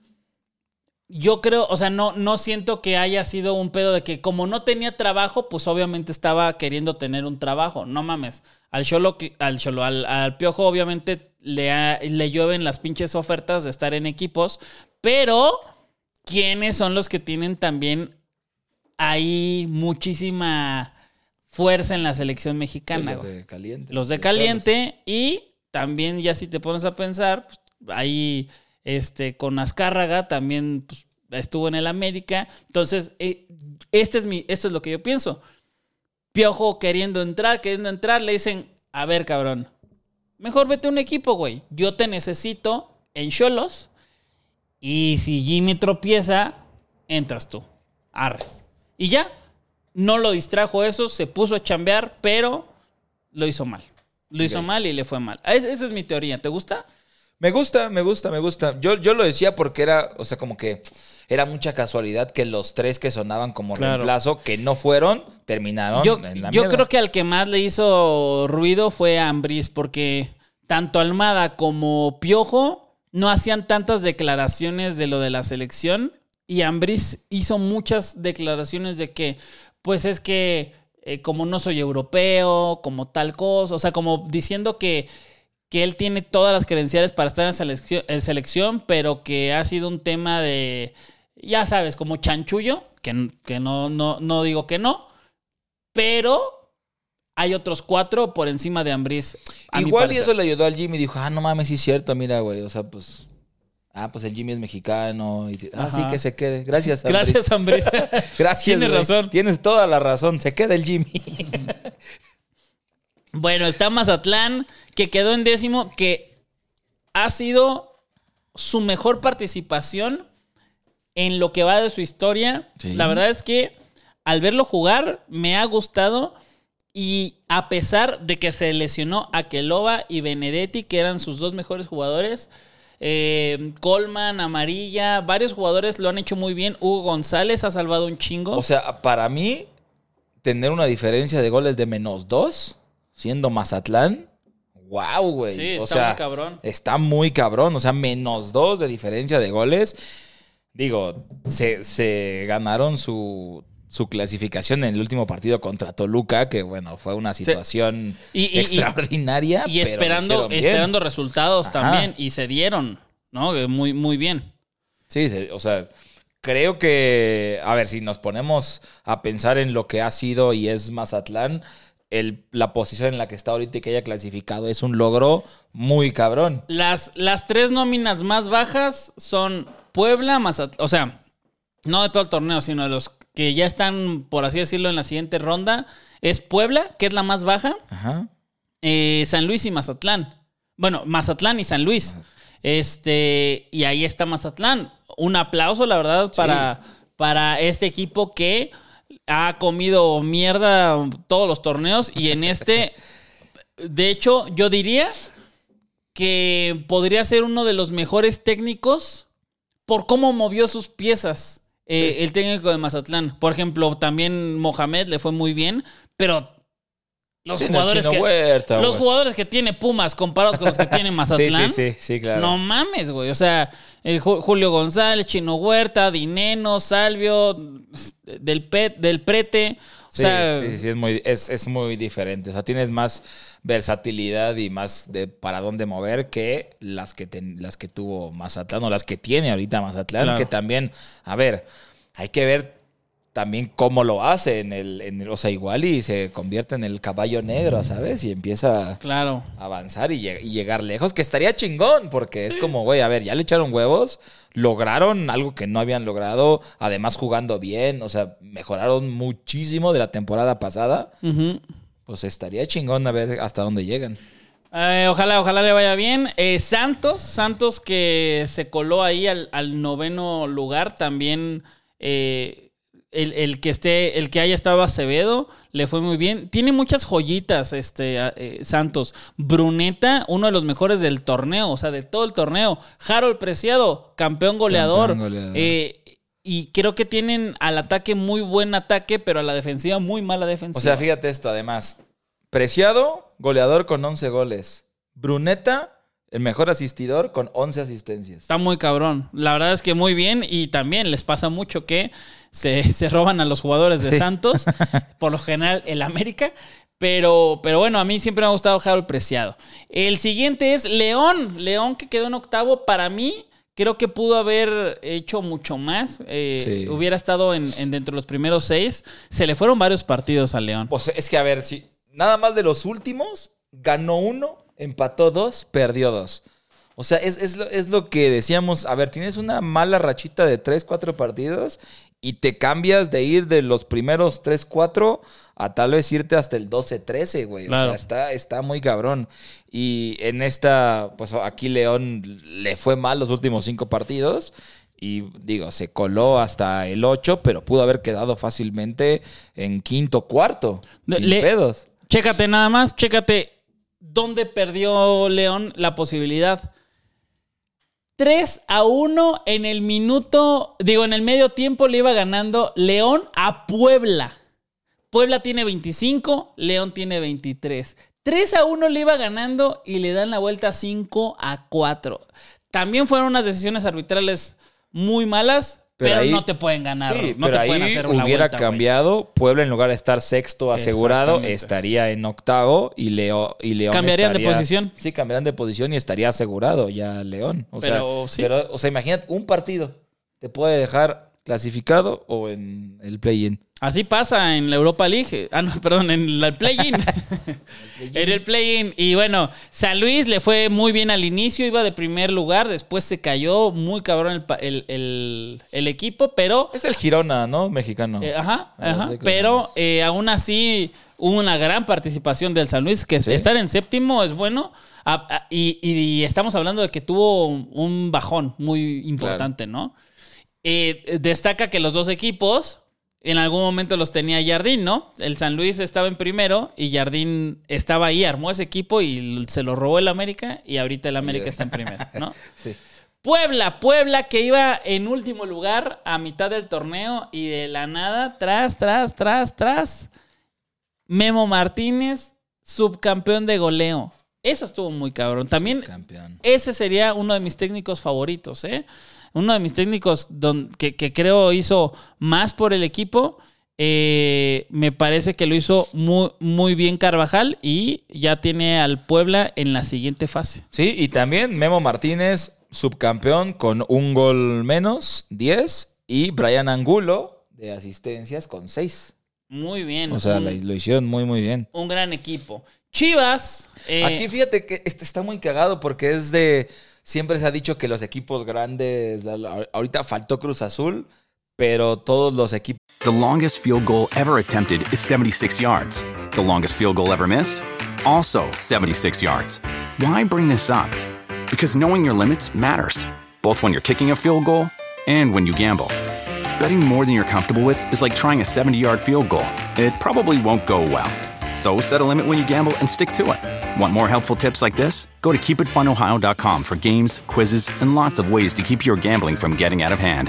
S3: Yo creo, o sea, no, no siento que haya sido un pedo de que como no tenía trabajo, pues obviamente estaba queriendo tener un trabajo. No mames. Al Xolo, al, Xolo, al, al Piojo obviamente le, ha, le llueven las pinches ofertas de estar en equipos, pero ¿quiénes son los que tienen también ahí muchísima... fuerza en la selección mexicana?
S4: Los de Caliente.
S3: Los de Caliente. Y también, ya si te pones a pensar, pues, ahí este, con Azcárraga también pues, estuvo en el América. Entonces, eh, este es mi, esto es lo que yo pienso. Piojo queriendo entrar, queriendo entrar, le dicen, a ver, cabrón, mejor vete a un equipo, güey. Yo te necesito en Xolos. Y si Jimmy tropieza, entras tú. Arre. Y ya. no lo distrajo eso, se puso a chambear, pero lo hizo mal. Lo hizo
S4: Ok.
S3: mal y le fue mal. Es- esa es mi teoría. ¿Te gusta?
S4: Me gusta, me gusta, me gusta. Yo, yo lo decía porque era, o sea, como que era mucha casualidad que los tres que sonaban como
S3: Claro.
S4: reemplazo, que no fueron, terminaron
S3: Yo,
S4: en la
S3: yo
S4: mierda.
S3: creo que al que más le hizo ruido fue a Ambriz, porque tanto Almada como Piojo no hacían tantas declaraciones de lo de la selección, y Ambriz hizo muchas declaraciones de que, pues es que eh, como no soy europeo, como tal cosa, o sea, como diciendo que, que él tiene todas las credenciales para estar en selección, en selección, pero que ha sido un tema de, ya sabes, como chanchullo, que, que no, no, no digo que no, pero hay otros cuatro por encima de Ambriz. a mi
S4: Igual y
S3: parecer.
S4: eso le ayudó al Jimmy. Dijo, ah, no mames, sí es cierto, mira, güey. O sea, pues... Ah, pues el Jimmy es mexicano. Y, ah,
S3: Ajá.
S4: sí, que se quede. Gracias, Ambriz.
S3: Gracias, Ambriz.
S4: Gracias,
S3: Tienes
S4: güey.
S3: razón.
S4: Tienes toda la razón. Se queda el Jimmy.
S3: Bueno, está Mazatlán, que quedó en décimo, que ha sido su mejor participación en lo que va de su historia.
S4: Sí.
S3: La verdad es que al verlo jugar me ha gustado, y a pesar de que se lesionó Aqueloba y Benedetti, que eran sus dos mejores jugadores, eh, Coleman, Amarilla, varios jugadores lo han hecho muy bien. Hugo González ha salvado un chingo.
S4: O sea, para mí, tener una diferencia de goles de menos dos, siendo Mazatlán, wow, güey.
S3: Sí,
S4: o
S3: está
S4: sea,
S3: muy cabrón.
S4: Está muy cabrón. O sea, menos dos de diferencia de goles. Digo, se, se ganaron su, su clasificación en el último partido contra Toluca, que bueno, fue una situación
S3: Y- y- y-
S4: extraordinaria.
S3: Y
S4: pero lo
S3: esperando,
S4: hicieron bien.
S3: esperando resultados
S4: Ajá.
S3: también. Y se dieron, ¿no? Muy, muy bien.
S4: Sí, se- o sea, creo que, a ver, si nos ponemos a pensar en lo que ha sido y es Mazatlán, el, la posición en la que está ahorita y que haya clasificado es un logro muy cabrón.
S3: Las, las tres nóminas más bajas son Puebla, Mazatlán. O sea, no de todo el torneo, sino de los que ya están, por así decirlo, en la siguiente ronda. Es Puebla, que es la más baja.
S4: Ajá.
S3: eh, San Luis y Mazatlán. Bueno, Mazatlán y San Luis. Este, y ahí está Mazatlán. Un aplauso, la verdad, para, para este equipo que ha comido mierda todos los torneos. Y en este, de hecho, yo diría que podría ser uno de los mejores técnicos por cómo movió sus piezas. Eh, el técnico de Mazatlán. Por ejemplo, también Mohamed le fue muy bien, pero los
S4: Sí,
S3: jugadores
S4: Chino
S3: que
S4: Huerta,
S3: los
S4: güey.
S3: jugadores que tiene Pumas comparados con los que tiene Mazatlán.
S4: Sí, sí, sí, sí, claro.
S3: No mames, güey. O sea, el Ju- Julio González, Chino Huerta, Dineno, Salvio, del, Pet, del Prete. O
S4: Sí,
S3: sea,
S4: sí, sí, es muy, es, es muy diferente. O sea, tienes más versatilidad y más de para dónde mover que las que, ten- las que tuvo Mazatlán o las que tiene ahorita Mazatlán,
S3: Claro.
S4: que también, a ver, hay que ver también cómo lo hace en el, en el- o sea, igual y se convierte en el caballo negro, ¿sabes? Y empieza
S3: claro.
S4: a avanzar y, lleg- y llegar lejos, que estaría chingón, porque es como, güey, a ver, ya le echaron huevos, lograron algo que no habían logrado, además jugando bien, o sea, mejoraron muchísimo de la temporada pasada,
S3: Ujú.
S4: pues estaría chingón a ver hasta dónde llegan.
S3: Eh, ojalá, ojalá le vaya bien. Eh, Santos, Santos que se coló ahí al, al noveno lugar, también eh, el, el que esté, el que haya estado Acevedo, le fue muy bien. Tiene muchas joyitas, este eh, Santos. Bruneta, uno de los mejores del torneo, o sea, de todo el torneo. Harold Preciado, campeón goleador.
S4: Campeón goleador.
S3: Eh, y creo que tienen al ataque muy buen ataque, pero a la defensiva muy mala defensiva.
S4: O sea, fíjate esto, además, Preciado, goleador con once goles, Bruneta, el mejor asistidor con once asistencias.
S3: Está muy cabrón. La verdad es que muy bien. Y también les pasa mucho que se, se roban a los jugadores de
S4: Sí.
S3: Santos. Por lo general, el América. Pero, pero bueno, a mí siempre me ha gustado Harold Preciado. El siguiente es León. León que quedó en octavo. Para mí, creo que pudo haber hecho mucho más. Eh,
S4: Sí.
S3: Hubiera estado en, en dentro de los primeros seis. Se le fueron varios partidos a León.
S4: O sea, es que a ver, si nada más de los últimos, ganó uno, empató dos, perdió dos. O sea, es, es, lo, es lo que decíamos. A ver, tienes una mala rachita de tres, cuatro partidos y te cambias de ir de los primeros tres, cuatro a tal vez irte hasta el doce, trece, güey.
S3: Claro.
S4: O sea, está, está muy cabrón. Y en esta, pues aquí León le fue mal los últimos cinco partidos. Y digo, se coló hasta el ocho, pero pudo haber quedado fácilmente en quinto, cuarto. Sin
S3: Le,
S4: pedos.
S3: Chécate nada más, chécate dónde perdió León la posibilidad. tres a uno en el minuto, digo, en el medio tiempo le iba ganando León a Puebla. Puebla tiene veinticinco, León tiene veintitrés. tres a uno le iba ganando y le dan la vuelta cinco a cuatro. También fueron unas decisiones arbitrales muy malas, pero, pero ahí, no te pueden ganar.
S4: Sí,
S3: no
S4: pero
S3: te pueden
S4: ahí
S3: hacer una
S4: hubiera
S3: vuelta,
S4: cambiado. Wey. Puebla, en lugar de estar sexto asegurado, estaría en octavo y, Leo, y León
S3: cambiarían
S4: estaría,
S3: de posición.
S4: Sí, cambiarían de posición y estaría asegurado ya León. O
S3: pero,
S4: sea,
S3: sí.
S4: pero, o sea, imagínate, un partido te puede dejar clasificado o en el play-in.
S3: Así pasa en la Europa League. Ah, no, perdón, en el play-in. En el play-in. Y bueno, San Luis le fue muy bien al inicio, iba de primer lugar, después se cayó muy cabrón el, el, el, el equipo, pero...
S4: Es el Girona, ¿no? Mexicano.
S3: Eh, ajá, ajá. Pero eh, aún así hubo una gran participación del San Luis, que ¿sí? Estar en séptimo es bueno. A, a, y, y estamos hablando de que tuvo un bajón muy importante, claro. ¿No? Eh, destaca que los dos equipos... En algún momento los tenía Jardín, ¿no? El San Luis estaba en primero y Jardín estaba ahí, armó ese equipo y se lo robó el América y ahorita el América está en primero, ¿no? Sí. Puebla, Puebla que iba en último lugar a mitad del torneo y de la nada, tras, tras, tras, tras, Memo Martínez, subcampeón de goleo. Eso estuvo muy cabrón. También ese sería uno de mis técnicos favoritos, ¿eh? Uno de mis técnicos don, que, que creo hizo más por el equipo. Eh, me parece que lo hizo muy, muy bien Carvajal y ya tiene al Puebla en la siguiente fase.
S4: Sí, y también Memo Martínez, subcampeón con un gol menos, diez, y Brian Angulo de asistencias con seis.
S3: Muy bien.
S4: O sea,
S3: un,
S4: lo hicieron muy, muy bien.
S3: Un gran equipo. Chivas. Eh,
S4: Aquí fíjate que este está muy cagado porque es de... Siempre se ha dicho que los equipos grandes... Ahorita faltó Cruz Azul, pero todos los equipos...
S1: The longest field goal ever attempted is seventy-six yards. The longest field goal ever missed? Also seventy-six yards. Why bring this up? Because knowing your limits matters, both when you're kicking a field goal and when you gamble. Betting more than you're comfortable with is like trying a seventy-yard field goal. It probably won't go well. So set a limit when you gamble and stick to it. Want more helpful tips like this? Go to keep it fun ohio dot com for games, quizzes, and lots of ways to keep your gambling from getting out of hand.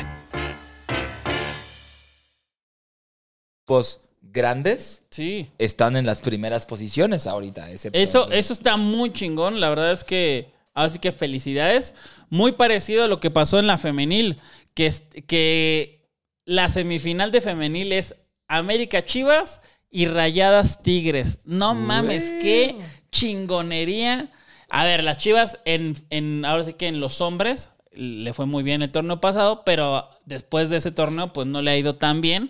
S4: Pues grandes
S3: sí.
S4: Están en las primeras posiciones ahorita.
S3: Eso, eso está muy chingón. La verdad es que, así que felicidades. Muy parecido a lo que pasó en la femenil, que, que la semifinal de femenil es América Chivas y Rayadas Tigres. No mames, Uy. Qué chingonería. A ver, las Chivas, en, en ahora sí que en los hombres, le fue muy bien el torneo pasado, pero después de ese torneo, pues no le ha ido tan bien.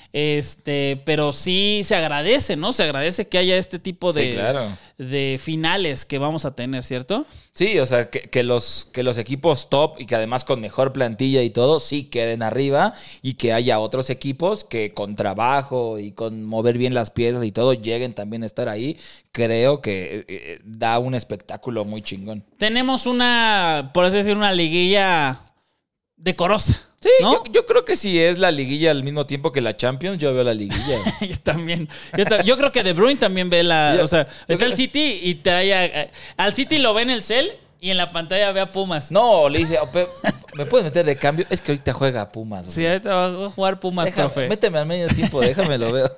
S3: Este, pero sí se agradece, ¿no? Se agradece que haya este tipo de,
S4: sí, claro.
S3: de finales que vamos a tener, ¿cierto?
S4: Sí, o sea, que, que, los, que los equipos top y que además con mejor plantilla y todo, sí queden arriba y que haya otros equipos que con trabajo y con mover bien las piezas y todo lleguen también a estar ahí. Creo que eh, da un espectáculo muy chingón.
S3: Tenemos una, por así decir, una liguilla decorosa.
S4: Sí,
S3: ¿no?
S4: yo, yo creo que si es la liguilla al mismo tiempo que la Champions, yo veo la liguilla.
S3: yo también. Yo, ta- yo creo que De Bruyne también ve la... Yo, o sea, está el City y trae... A, al City lo ve en el cel y en la pantalla ve a Pumas.
S4: No, le dice, ¿me puedes meter de cambio? Es que ahorita juega Pumas.
S3: Sí, ahorita va a jugar Pumas,
S4: déjame,
S3: profe.
S4: Méteme al medio tiempo, déjame lo veo.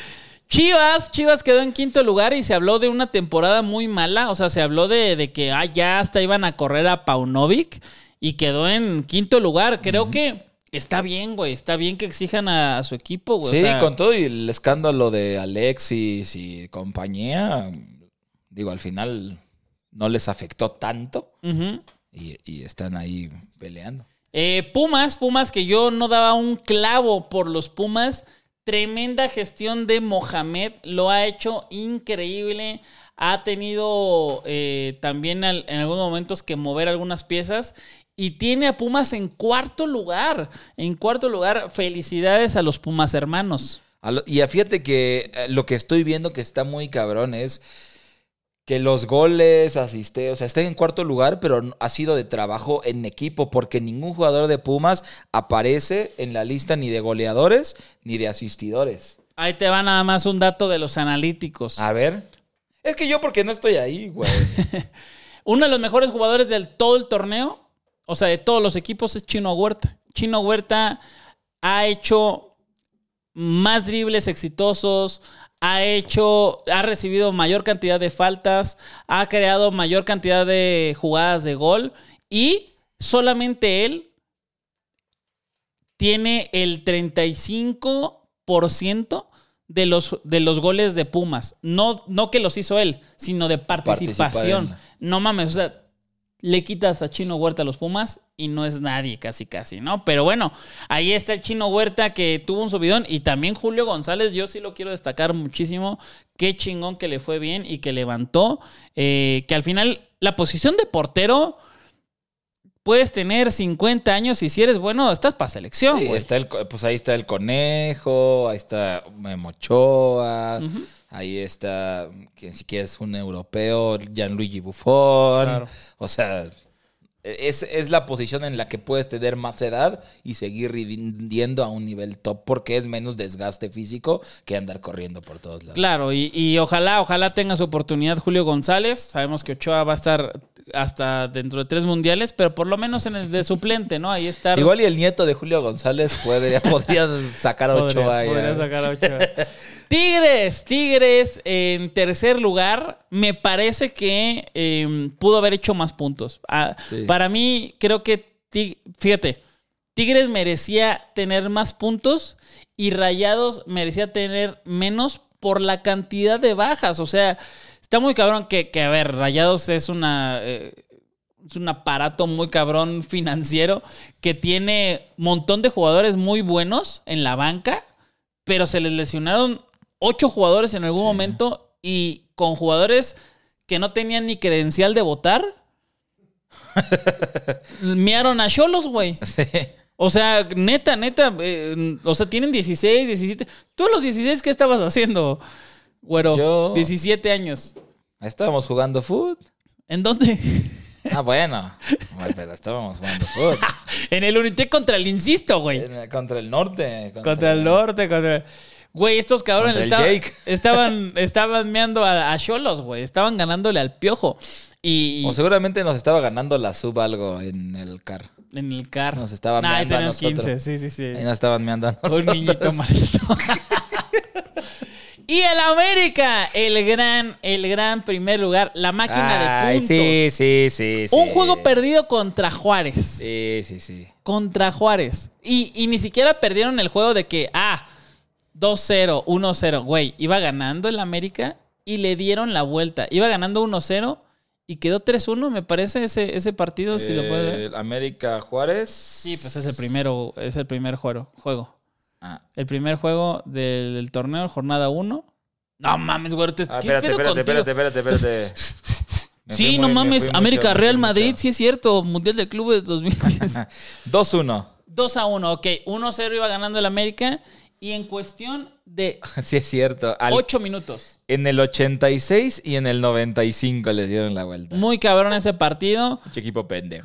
S3: Chivas, Chivas quedó en quinto lugar y se habló de una temporada muy mala. O sea, se habló de, de que ah, ya hasta iban a correr a Paunovic y quedó en quinto lugar. Creo uh-huh. que está bien, güey. Está bien que exijan a, a su equipo, güey.
S4: Sí,
S3: o sea,
S4: con todo y el escándalo de Alexis y compañía, digo, al final no les afectó tanto uh-huh. y, y están ahí peleando.
S3: Eh, Pumas, Pumas, que yo no daba un clavo por los Pumas. Tremenda gestión de Mohamed, lo ha hecho increíble. Ha tenido eh, también al, en algunos momentos que mover algunas piezas. Y tiene a Pumas en cuarto lugar. En cuarto lugar, felicidades a los Pumas hermanos.
S4: Y fíjate que lo que estoy viendo que está muy cabrón es que los goles, asiste, o sea, está en cuarto lugar, pero ha sido de trabajo en equipo, porque ningún jugador de Pumas aparece en la lista ni de goleadores ni de asistidores.
S3: Ahí te va nada más un dato de los analíticos.
S4: A ver. Es que yo porque no estoy ahí, güey.
S3: Uno de los mejores jugadores del todo el torneo, o sea, de todos los equipos, es Chino Huerta. Chino Huerta ha hecho más dribles exitosos, ha hecho, ha recibido mayor cantidad de faltas, ha creado mayor cantidad de jugadas de gol y solamente él tiene el treinta y cinco por ciento de los, de los goles de Pumas. No, no que los hizo él, sino de participación. No mames, o sea, le quitas a Chino Huerta a los Pumas y no es nadie casi casi, ¿no? Pero bueno, ahí está el Chino Huerta que tuvo un subidón y también Julio González, yo sí lo quiero destacar muchísimo. Qué chingón que le fue bien y que levantó. Eh, que al final la posición de portero puedes tener cincuenta años y si eres bueno estás para selección,
S4: sí,
S3: güey.
S4: Está el, pues ahí está el Conejo, ahí está Memo Ochoa, uh-huh. Ahí está, quien si quieres un europeo, Gianluigi Buffon. Claro. O sea, es, es la posición en la que puedes tener más edad y seguir rindiendo a un nivel top porque es menos desgaste físico que andar corriendo por todos lados.
S3: Claro, y, y ojalá, ojalá tenga su oportunidad Julio González. Sabemos que Ochoa va a estar hasta dentro de tres mundiales, pero por lo menos en el de suplente, ¿no? Ahí está.
S4: Igual y el nieto de Julio González podría, podría sacar a Ochoa.
S3: Podría, podría sacar a Ochoa. Tigres, Tigres en tercer lugar. Me parece que eh, pudo haber hecho más puntos. Ah, sí. Para mí, creo que, fíjate, Tigres merecía tener más puntos y Rayados merecía tener menos por la cantidad de bajas. O sea, está muy cabrón que, que a ver, Rayados es una... Eh, es un aparato muy cabrón financiero que tiene un montón de jugadores muy buenos en la banca, pero se les lesionaron ocho jugadores en algún sí. momento y con jugadores que no tenían ni credencial de votar, miaron a Xolos, güey. Sí. O sea, neta, neta, eh, o sea, tienen dieciséis, diecisiete. ¿Tú a los dieciséis qué estabas haciendo, güero?
S4: Yo...
S3: diecisiete años.
S4: Estábamos jugando fútbol.
S3: ¿En dónde?
S4: Ah, bueno. Bueno, pero estábamos jugando fútbol.
S3: En el Unitec contra el Insisto, güey.
S4: Contra el norte.
S3: Contra, contra el norte, contra... Güey, estos cabrones estaba, estaban, estaban meando a Xolos, güey. Estaban ganándole al Piojo. Y,
S4: o seguramente nos estaba ganando la sub algo en el car.
S3: En el car.
S4: Nos estaban
S3: nah,
S4: meando a nosotros.
S3: quince, sí, sí, sí.
S4: Ahí nos estaban meando a nosotros.
S3: Un niñito malito. Y el América, el gran, el gran primer lugar, la máquina
S4: Ay,
S3: de puntos.
S4: Sí, sí, sí, sí.
S3: Un juego perdido contra Juárez.
S4: Sí, sí, sí.
S3: Contra Juárez. Y, y ni siquiera perdieron el juego de que, ah, dos cero, uno cero. Güey, iba ganando el América y le dieron la vuelta. Iba ganando uno cero y quedó tres uno, me parece, ese, ese partido, eh, si lo puede ver.
S4: América Juárez.
S3: Sí, pues es el primero, es el primer juego. juego.
S4: Ah.
S3: El primer juego del, del torneo, jornada uno. No mames, güey. ¿Qué
S4: ah, espérate,
S3: pedo
S4: espérate, espérate, espérate, espérate.
S3: Sí, no muy, mames. América, mucho, Real Madrid, mucho. Sí es cierto. Mundial de Clubes dos mil diez.
S4: dos uno.
S3: dos a uno, ok. uno cero iba ganando el América. Y en cuestión de...
S4: Sí es cierto.
S3: Al, ocho minutos.
S4: En el ochenta y seis y en el noventa y cinco les dieron la vuelta.
S3: Muy cabrón ese partido.
S4: Mucho equipo pendejo.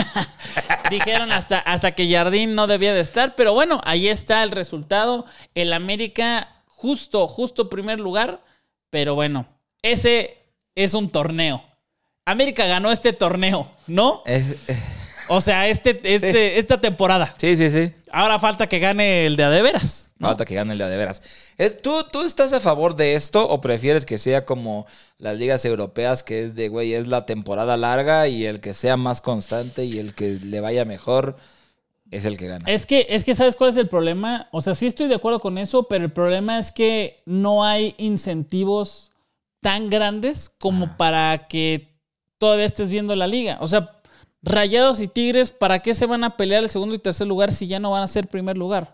S3: Dijeron hasta, hasta que Jardín no debía de estar. Pero bueno, ahí está el resultado. El América justo, justo primer lugar. Pero bueno, ese es un torneo. América ganó este torneo, ¿no?
S4: Es...
S3: O sea, este, este, sí. esta temporada.
S4: Sí, sí, sí.
S3: Ahora falta que gane el de a de veras, ¿no?
S4: Falta que gane el de a de veras. ¿Tú, ¿Tú estás a favor de esto o prefieres que sea como las ligas europeas, que es de, güey, es la temporada larga y el que sea más constante y el que le vaya mejor es el que gana?
S3: Es que, es que ¿sabes cuál es el problema? O sea, sí estoy de acuerdo con eso, pero el problema es que no hay incentivos tan grandes como ah. para que todavía estés viendo la liga. O sea, Rayados y Tigres, ¿para qué se van a pelear el segundo y tercer lugar si ya no van a ser primer lugar?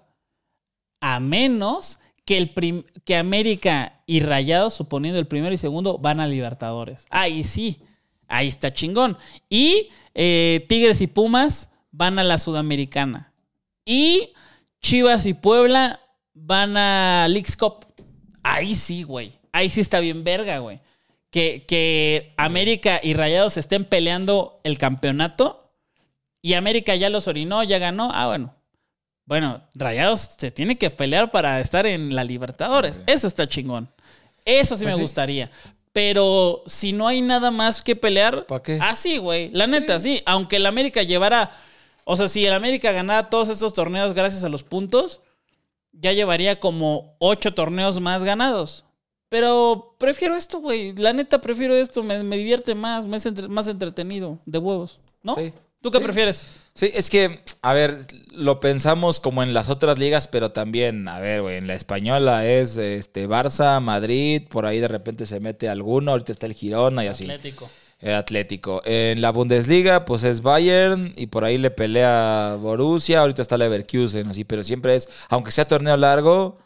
S3: A menos que, el prim- que América y Rayados, suponiendo el primero y segundo, van a Libertadores. Ahí sí, ahí está chingón. Y eh, Tigres y Pumas van a la Sudamericana. Y Chivas y Puebla van a Leagues Cup. Ahí sí, güey. Ahí sí está bien verga, güey. que, que América y Rayados estén peleando el campeonato y América ya los orinó, ya ganó. Ah, bueno. Bueno, Rayados se tiene que pelear para estar en la Libertadores. Eso está chingón. Eso sí pues me sí. gustaría. Pero si no hay nada más que pelear,
S4: ¿para qué?
S3: Así, güey. La neta, sí. sí. Aunque el América llevara... O sea, si el América ganara todos estos torneos gracias a los puntos, ya llevaría como ocho torneos más ganados. Pero prefiero esto, güey. La neta, prefiero esto. Me, me divierte más, me es entre, más entretenido. De huevos, ¿no?
S4: Sí.
S3: ¿Tú qué
S4: sí.
S3: prefieres?
S4: Sí, es que, a ver, lo pensamos como en las otras ligas, pero también, a ver, güey, en la española es este Barça, Madrid, por ahí de repente se mete alguno, ahorita está el Girona y así.
S3: Atlético.
S4: El Atlético. En la Bundesliga, pues es Bayern y por ahí le pelea Borussia, ahorita está Leverkusen, así, pero siempre es, aunque sea torneo largo,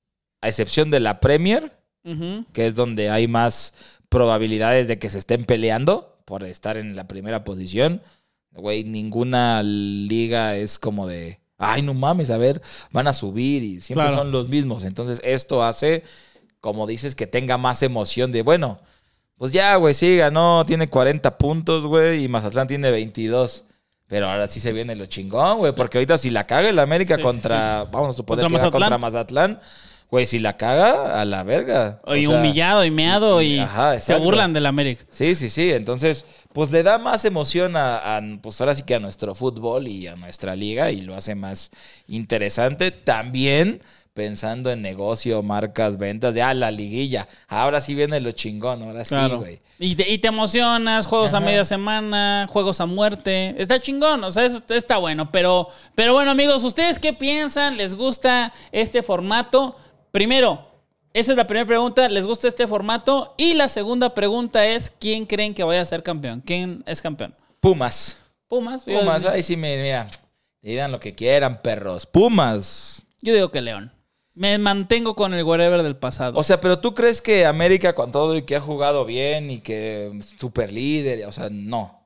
S4: a excepción de la Premier, uh-huh. que es donde hay más probabilidades de que se estén peleando por estar en la primera posición. Güey, ninguna liga es como de, ay, no mames, a ver, van a subir y siempre claro. son los mismos. Entonces esto hace, como dices, que tenga más emoción de, bueno, pues ya, güey, sí, ganó, tiene cuarenta puntos, güey, y Mazatlán tiene veintidós. Pero ahora sí se viene lo chingón, güey, porque ahorita si la caga el América sí, contra, sí. vamos a suponer
S3: ¿Contra
S4: que
S3: Mazatlán?
S4: contra Mazatlán, güey, si la caga, a la verga.
S3: Y o sea, humillado y meado y, y
S4: ajá,
S3: se burlan del América.
S4: Sí, sí, sí. Entonces, pues le da más emoción a, a, pues ahora sí que a nuestro fútbol y a nuestra liga y lo hace más interesante. También pensando en negocio, marcas, ventas, ya ah, la liguilla. Ahora sí viene lo chingón, ahora claro. sí, güey.
S3: Y te, y te emocionas, juegos ajá. a media semana, juegos a muerte. Está chingón, o sea, eso está bueno. Pero, pero bueno, amigos, ¿ustedes qué piensan? ¿Les gusta este formato? Primero, esa es la primera pregunta. ¿Les gusta este formato? Y la segunda pregunta es, ¿quién creen que vaya a ser campeón? ¿Quién es campeón?
S4: Pumas.
S3: Pumas.
S4: Pumas. Ahí sí me, mira, digan lo que quieran, perros. Pumas.
S3: Yo digo que León. Me mantengo con el whatever del pasado.
S4: O sea, pero ¿tú crees que América con todo y que ha jugado bien y que super líder, o sea, no?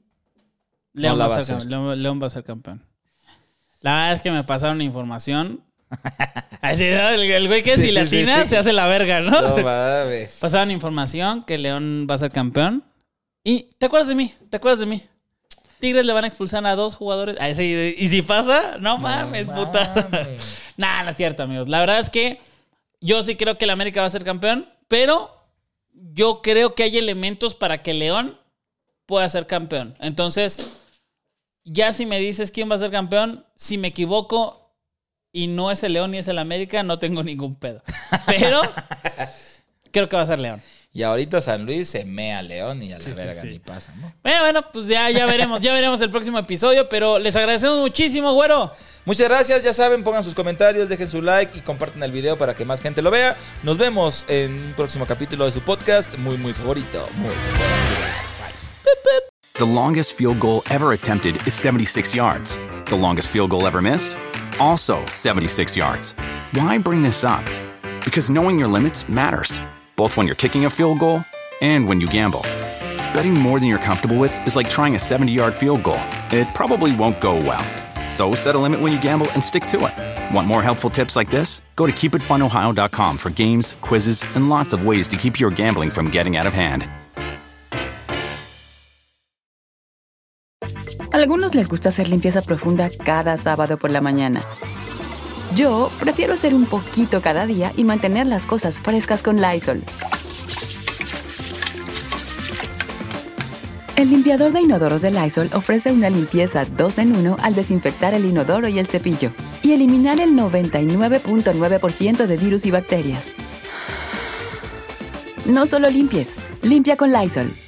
S3: León, no va, va a ser, León, León va a ser campeón. La verdad es que me pasaron información... Así, ¿no? el, el güey que sí, si sí, latina sí, sí. se hace la verga, ¿no?
S4: No mames.
S3: Pasaban información que León va a ser campeón. Y ¿te acuerdas de mí? ¿Te acuerdas de mí? Tigres le van a expulsar a dos jugadores. Ah, sí, y si pasa, no mames, no puta. Mames. Nah, no es cierto, amigos. La verdad es que yo sí creo que el América va a ser campeón, pero yo creo que hay elementos para que León pueda ser campeón. Entonces, ya si me dices quién va a ser campeón, si me equivoco y no es el León ni es el América, no tengo ningún pedo. Pero creo que va a ser León.
S4: Y ahorita San Luis se mea a León y a la sí, verga sí, sí. ni pasa, ¿no?
S3: Bueno, bueno, pues ya, ya veremos, ya veremos el próximo episodio, pero les agradecemos muchísimo, güero.
S4: Muchas gracias, ya saben, pongan sus comentarios, dejen su like y compartan el video para que más gente lo vea. Nos vemos en un próximo capítulo de su podcast, muy, muy favorito. Muy
S1: Bye. The longest field goal ever attempted is seventy-six yards. The longest field goal ever missed? Also seventy-six yards. Why bring this up? Because knowing your limits matters, both when you're kicking a field goal and when you gamble. Betting more than you're comfortable with is like trying a seventy-yard field goal. It probably won't go well. So set a limit when you gamble and stick to it. Want more helpful tips like this? Go to keep it fun ohio dot com for games, quizzes, and lots of ways to keep your gambling from getting out of hand.
S2: A algunos les gusta hacer limpieza profunda cada sábado por la mañana. Yo prefiero hacer un poquito cada día y mantener las cosas frescas con Lysol. El limpiador de inodoros de Lysol ofrece una limpieza dos en uno al desinfectar el inodoro y el cepillo y eliminar el noventa y nueve punto nueve por ciento de virus y bacterias. No solo limpies, limpia con Lysol.